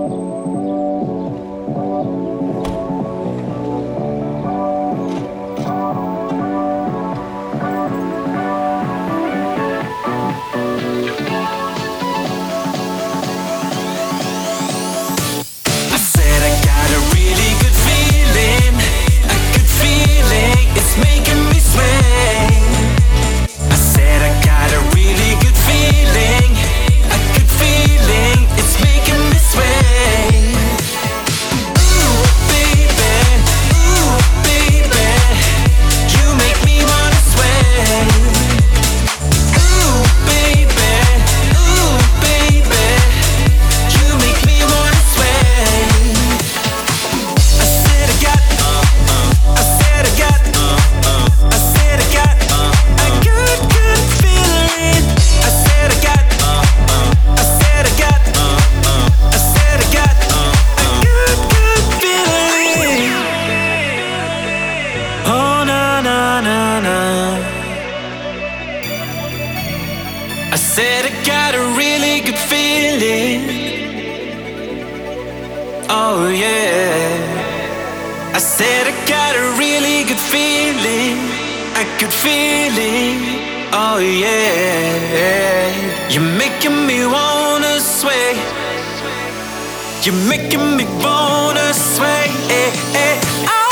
I said I got a really good feeling. Oh yeah. I said I got a really good feeling. A good feeling. Oh yeah. You're making me wanna sway. You're making me wanna sway.